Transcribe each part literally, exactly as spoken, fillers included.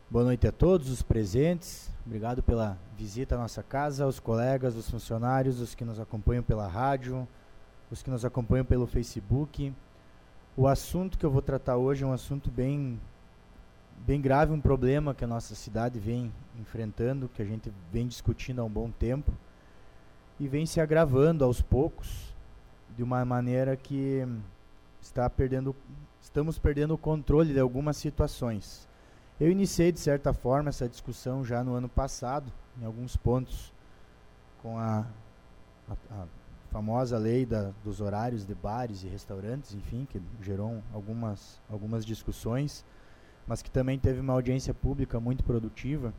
Boa noite a todos os presentes. Obrigado pela visita à nossa casa, aos colegas, os funcionários, os que nos acompanham pela rádio, os que nos acompanham pelo Facebook. O assunto que eu vou tratar hoje é um assunto bem, bem grave, um problema que a nossa cidade vem enfrentando, que a gente vem discutindo há um bom tempo e vem se agravando aos poucos de uma maneira que está perdendo, estamos perdendo o controle de algumas situações. Eu iniciei, de certa forma, essa discussão já no ano passado, em alguns pontos, com a, a, a famosa lei da, dos horários de bares e restaurantes, enfim, que gerou algumas, algumas discussões, mas que também teve uma audiência pública muito produtiva.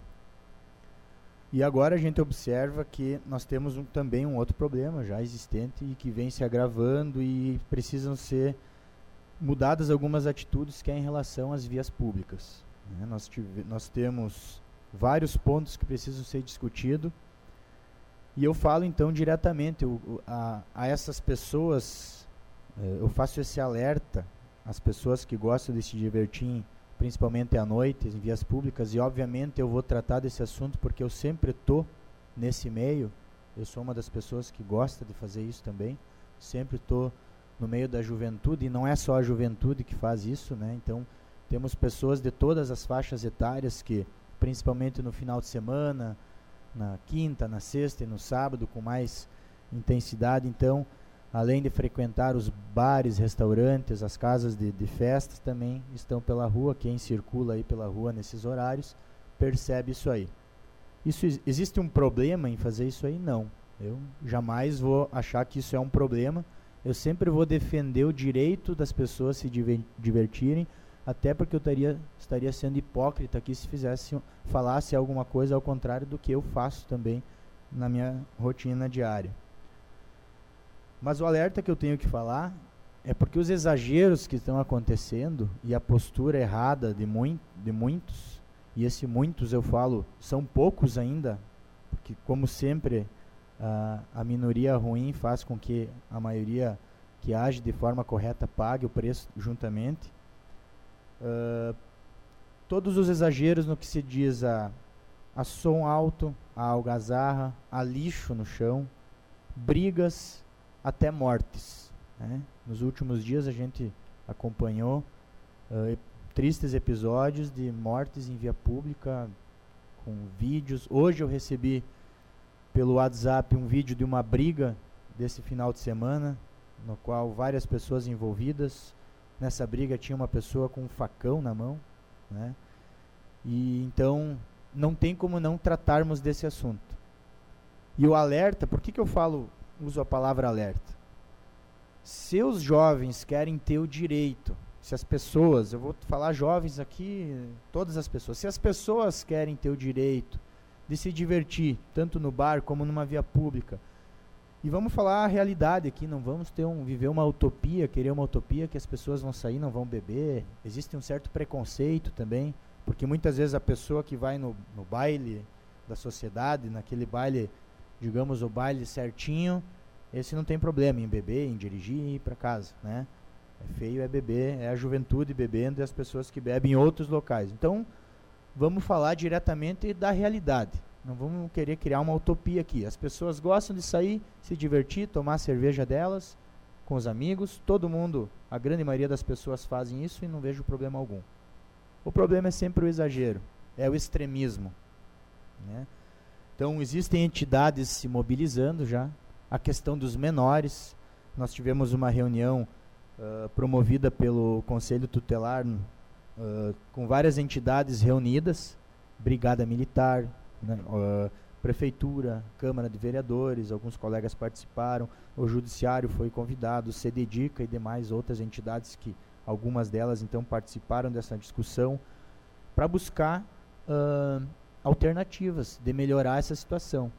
E agora a gente observa que nós temos um, também um outro problema já existente e que vem se agravando e precisam ser mudadas algumas atitudes que é em relação às vias públicas. Né? Nós, tive, nós temos vários pontos que precisam ser discutidos e eu falo então diretamente eu, a, a essas pessoas, eh, eu faço esse alerta às pessoas que gostam de se divertir, principalmente à noite, em vias públicas, e obviamente eu vou tratar desse assunto porque eu sempre estou nesse meio, eu sou uma das pessoas que gosta de fazer isso também, sempre estou no meio da juventude, e não é só a juventude que faz isso, né? Então, temos pessoas de todas as faixas etárias que, principalmente no final de semana, na quinta, na sexta e no sábado, com mais intensidade, então, além de frequentar os bares, restaurantes, as casas de, de festas, também estão pela rua. Quem circula aí pela rua nesses horários percebe isso aí. Isso, existe um problema em fazer isso aí? Não. Eu jamais vou achar que isso é um problema. Eu sempre vou defender o direito das pessoas se diver, divertirem, até porque eu taria, estaria sendo hipócrita aqui se fizesse, falasse alguma coisa ao contrário do que eu faço também na minha rotina diária. Mas o alerta que eu tenho que falar é porque os exageros que estão acontecendo e a postura errada de, mui de muitos, e esse muitos eu falo, são poucos ainda, porque como sempre a, a minoria ruim faz com que a maioria que age de forma correta pague o preço juntamente. Uh, todos os exageros no que se diz a, a som alto, a algazarra, a lixo no chão, brigas, até mortes, né? Nos últimos dias a gente acompanhou uh, tristes episódios de mortes em via pública com vídeos. Hoje eu recebi pelo WhatsApp um vídeo de uma briga desse final de semana, no qual várias pessoas envolvidas. Nessa briga tinha uma pessoa com um facão na mão, né? E então não tem como não tratarmos desse assunto. E o alerta, por que que eu falo, uso a palavra alerta? Se os jovens querem ter o direito, se as pessoas, eu vou falar jovens aqui, todas as pessoas, se as pessoas querem ter o direito de se divertir, tanto no bar como numa via pública, e vamos falar a realidade aqui, não vamos ter um, viver uma utopia, querer uma utopia que as pessoas vão sair, não vão beber. Existe um certo preconceito também, porque muitas vezes a pessoa que vai no, no baile da sociedade, naquele baile, digamos o baile certinho, esse não tem problema em beber, em dirigir e ir para casa, né? É feio é beber, é a juventude bebendo e as pessoas que bebem em outros locais. Então, vamos falar diretamente da realidade. Não vamos querer criar uma utopia aqui. As pessoas gostam de sair, se divertir, tomar a cerveja delas com os amigos. Todo mundo, a grande maioria das pessoas fazem isso e não vejo problema algum. O problema é sempre o exagero, é o extremismo, né? Então, existem entidades se mobilizando já. A questão dos menores. Nós tivemos uma reunião uh, promovida pelo Conselho Tutelar uh, com várias entidades reunidas, Brigada Militar, né, uh, Prefeitura, Câmara de Vereadores, alguns colegas participaram, o Judiciário foi convidado, o CEDEDICA e demais outras entidades que, algumas delas então participaram dessa discussão, para buscar uh, alternativas de melhorar essa situação.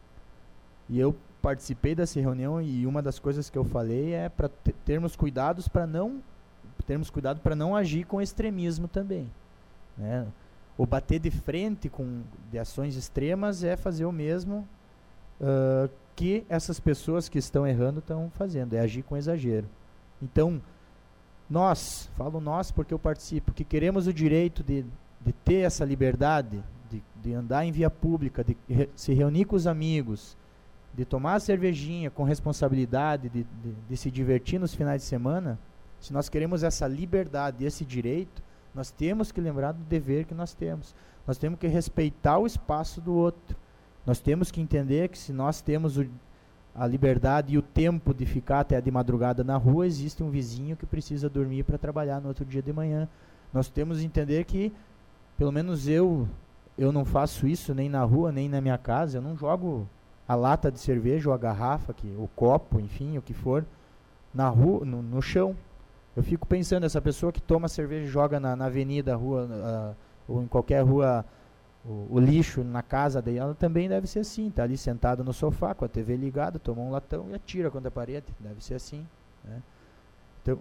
E eu participei dessa reunião e uma das coisas que eu falei é para termos cuidados para não termos cuidado para não agir com extremismo também, né? O bater de frente com de ações extremas é fazer o mesmo uh, que essas pessoas que estão errando estão fazendo, é agir com exagero. Então, nós, falo nós porque eu participo, que queremos o direito de de ter essa liberdade, de, de andar em via pública, de re, se reunir com os amigos, de tomar a cervejinha com responsabilidade, de, de, de se divertir nos finais de semana, se nós queremos essa liberdade, esse direito, nós temos que lembrar do dever que nós temos. Nós temos que respeitar o espaço do outro. Nós temos que entender que se nós temos o, a liberdade e o tempo de ficar até de madrugada na rua, existe um vizinho que precisa dormir para trabalhar no outro dia de manhã. Nós temos que entender que, pelo menos eu, eu não faço isso nem na rua, nem na minha casa. Eu não jogo a lata de cerveja ou a garrafa, que, o copo, enfim, o que for, na rua, no, no chão. Eu fico pensando, essa pessoa que toma cerveja e joga na, na avenida, rua, uh, ou em qualquer rua, o, o lixo na casa dela, também deve ser assim. Está ali sentado no sofá, com a T V ligada, toma um latão e atira contra a parede. Deve ser assim, né? Então,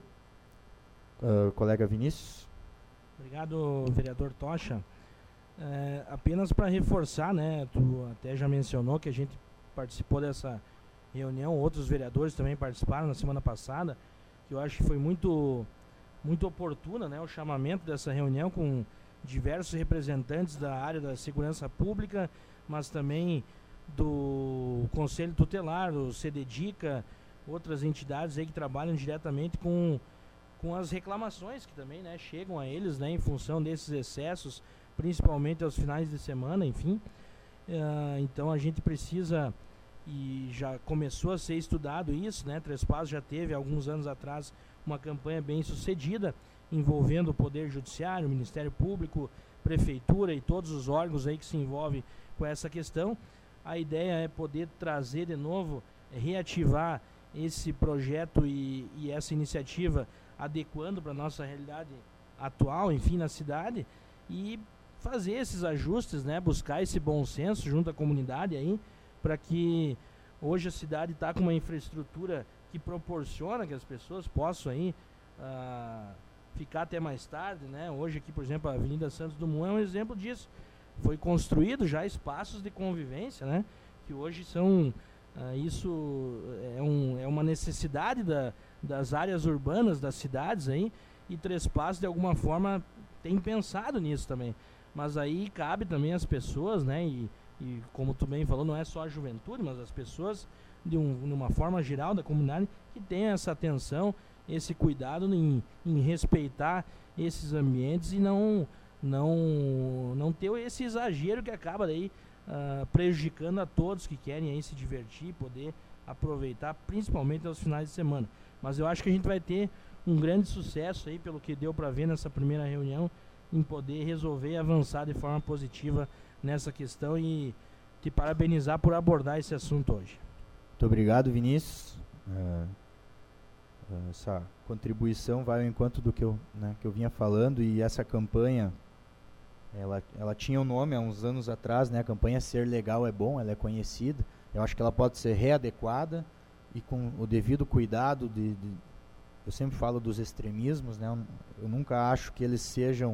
uh, colega Vinícius. Obrigado, vereador Tocha. É, apenas para reforçar, né, tu até já mencionou que a gente participou dessa reunião, outros vereadores também participaram na semana passada, que eu acho que foi muito, muito oportuna, né, o chamamento dessa reunião com diversos representantes da área da segurança pública, mas também do Conselho Tutelar, do CEDEDICA, outras entidades aí que trabalham diretamente com, com as reclamações que também, né, chegam a eles, né, em função desses excessos, principalmente aos finais de semana, enfim. Uh, então a gente precisa, e já começou a ser estudado isso, né? Três Passos já teve, alguns anos atrás, uma campanha bem sucedida, envolvendo o Poder Judiciário, o Ministério Público, Prefeitura e todos os órgãos aí que se envolvem com essa questão. A ideia é poder trazer de novo, reativar esse projeto e, e essa iniciativa, adequando para a nossa realidade atual, enfim, na cidade, e fazer esses ajustes, né? Buscar esse bom senso junto à comunidade aí, para que hoje a cidade está com uma infraestrutura que proporciona que as pessoas possam aí uh, ficar até mais tarde, né? Hoje aqui, por exemplo, a Avenida Santos Dumont é um exemplo disso. Foi construído já espaços de convivência, né? Que hoje são, uh, isso é, um, é uma necessidade da, das áreas urbanas, das cidades aí, e Três Passos de alguma forma tem pensado nisso também. Mas aí cabe também às pessoas, né? E, E como tu bem falou, não é só a juventude, mas as pessoas, de, um, de uma forma geral da comunidade, que tenham essa atenção, esse cuidado em, em respeitar esses ambientes e não, não, não ter esse exagero que acaba daí uh, prejudicando a todos que querem aí se divertir, poder aproveitar, principalmente aos finais de semana. Mas eu acho que a gente vai ter um grande sucesso aí, pelo que deu para ver nessa primeira reunião, em poder resolver e avançar de forma positiva nessa questão, e te parabenizar por abordar esse assunto hoje. Muito obrigado, Vinícius. Uh, uh, essa contribuição vai ao encontro do que eu, né, que eu vinha falando, e essa campanha, ela, ela tinha um nome há uns anos atrás, né, a campanha Ser Legal é Bom, ela é conhecida. Eu acho que ela pode ser readequada e com o devido cuidado de, de eu sempre falo dos extremismos, né, eu, eu nunca acho que eles sejam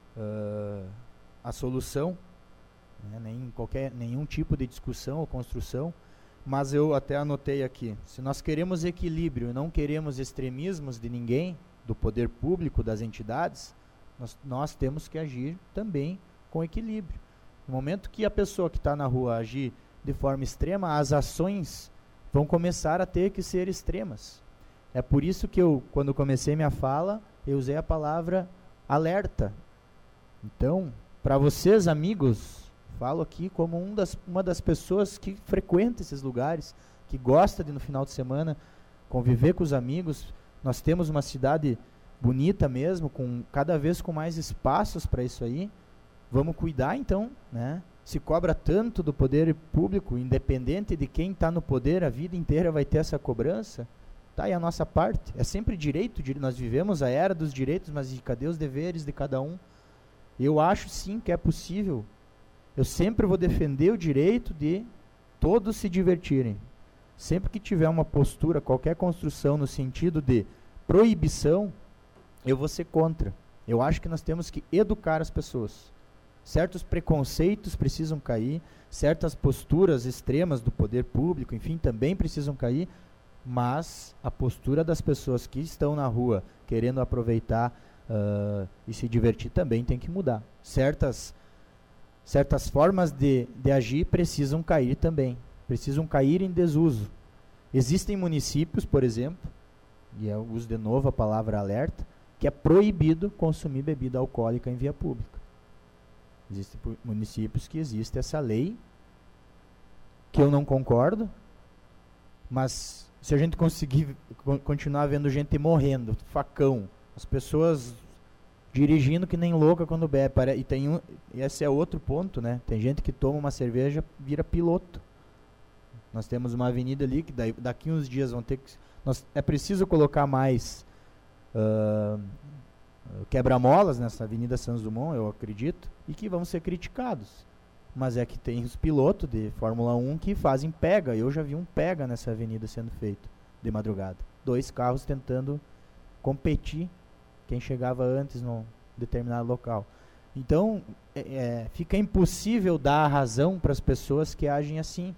uh, a solução, né, nem qualquer, nenhum tipo de discussão ou construção, mas eu até anotei aqui, se nós queremos equilíbrio e não queremos extremismos de ninguém, do poder público, das entidades, nós, nós temos que agir também com equilíbrio. No momento que a pessoa que está na rua agir de forma extrema, as ações vão começar a ter que ser extremas. É por isso que eu, quando comecei minha fala, eu usei a palavra alerta. Então, para vocês, amigos, falo aqui como um das, uma das pessoas que frequenta esses lugares, que gosta de no final de semana conviver com os amigos. Nós temos uma cidade bonita mesmo, com cada vez com mais espaços para isso aí. Vamos cuidar então, né? Se cobra tanto do poder público, independente de quem está no poder, a vida inteira vai ter essa cobrança. Tá aí a nossa parte. É sempre direito, nós vivemos a era dos direitos, mas cadê os deveres de cada um? Eu acho sim que é possível. Eu sempre vou defender o direito de todos se divertirem. Sempre que tiver uma postura, qualquer construção no sentido de proibição, eu vou ser contra. Eu acho que nós temos que educar as pessoas. Certos preconceitos precisam cair, certas posturas extremas do poder público, enfim, também precisam cair, mas a postura das pessoas que estão na rua querendo aproveitar uh, e se divertir também tem que mudar. Certas, certas formas de, de agir precisam cair também, precisam cair em desuso. Existem municípios, por exemplo, e eu uso de novo a palavra alerta, que é proibido consumir bebida alcoólica em via pública. Existem municípios que existe essa lei, que eu não concordo, mas se a gente conseguir continuar vendo gente morrendo, facão, as pessoas dirigindo que nem louca quando bebe, e tem um, esse é outro ponto, né? Tem gente que toma uma cerveja, vira piloto. Nós temos uma avenida ali que daí, daqui uns dias vão ter que... Nós, é preciso colocar mais uh, quebra-molas nessa Avenida Santos Dumont, eu acredito, e que vão ser criticados. Mas é que tem os pilotos de Fórmula um que fazem pega. Eu já vi um pega nessa avenida sendo feito de madrugada. Dois carros tentando competir quem chegava antes num determinado local. Então, é, é, fica impossível dar a razão para as pessoas que agem assim.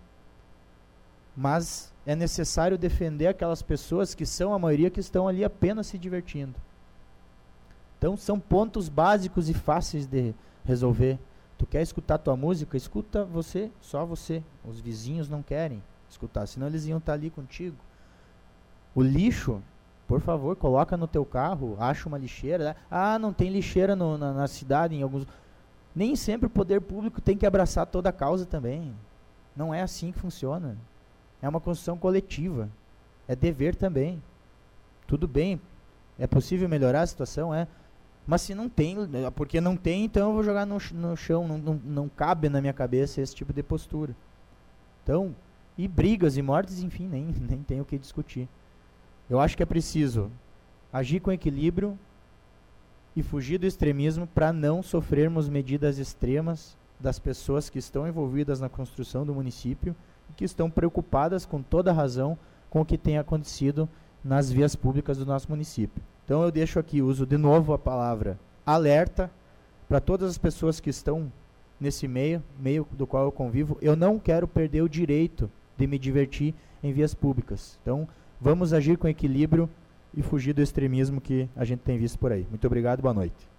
Mas é necessário defender aquelas pessoas que são a maioria que estão ali apenas se divertindo. Então, são pontos básicos e fáceis de resolver. Tu quer escutar tua música? Escuta você, só você. Os vizinhos não querem escutar, senão eles iam estar ali contigo. O lixo, por favor, coloca no teu carro, acha uma lixeira. Né? Ah, não tem lixeira no, na, na cidade, em alguns... Nem sempre o poder público tem que abraçar toda a causa também. Não é assim que funciona. É uma construção coletiva. É dever também. Tudo bem, é possível melhorar a situação, é... Mas se não tem, porque não tem, então eu vou jogar no, no chão, não, não, não cabe na minha cabeça esse tipo de postura. Então, e brigas e mortes, enfim, nem, nem tem o que discutir. Eu acho que é preciso agir com equilíbrio e fugir do extremismo para não sofrermos medidas extremas das pessoas que estão envolvidas na construção do município e que estão preocupadas com toda razão com o que tem acontecido nas vias públicas do nosso município. Então eu deixo aqui, uso de novo a palavra alerta para todas as pessoas que estão nesse meio, meio do qual eu convivo. Eu não quero perder o direito de me divertir em vias públicas. Então vamos agir com equilíbrio e fugir do extremismo que a gente tem visto por aí. Muito obrigado e boa noite.